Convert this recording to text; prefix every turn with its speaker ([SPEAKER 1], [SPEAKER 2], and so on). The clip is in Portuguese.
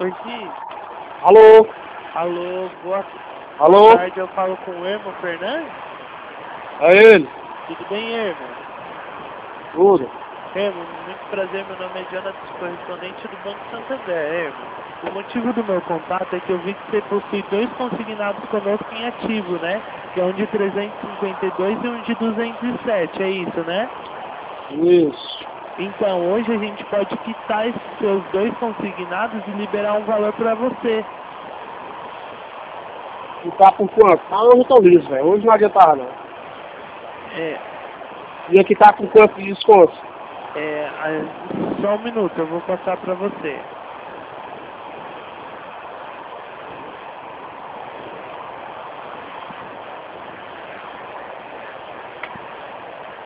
[SPEAKER 1] Oi, Gui.
[SPEAKER 2] Alô?
[SPEAKER 1] Alô, boa
[SPEAKER 2] Alô?
[SPEAKER 1] tarde, eu falo com o Herman Fernandes.
[SPEAKER 2] É ele?
[SPEAKER 1] Tudo bem, Herman?
[SPEAKER 2] Tudo.
[SPEAKER 1] Herman, muito prazer, meu nome é Jonathan, correspondente do Banco Santander, Herman. O motivo do meu contato é que eu vi que você possui 2 consignados conosco em ativo, né? Que é um de 352 e um de 207, é isso, né?
[SPEAKER 2] Isso.
[SPEAKER 1] Então, hoje a gente pode quitar esses seus 2 consignados e liberar um valor para você.
[SPEAKER 2] E tá por quanto? Tá hoje eu tô liso, velho. Hoje não adiantava, não.
[SPEAKER 1] É,
[SPEAKER 2] E aqui tá com quanto de desconto?
[SPEAKER 1] só um minuto, eu vou passar para você.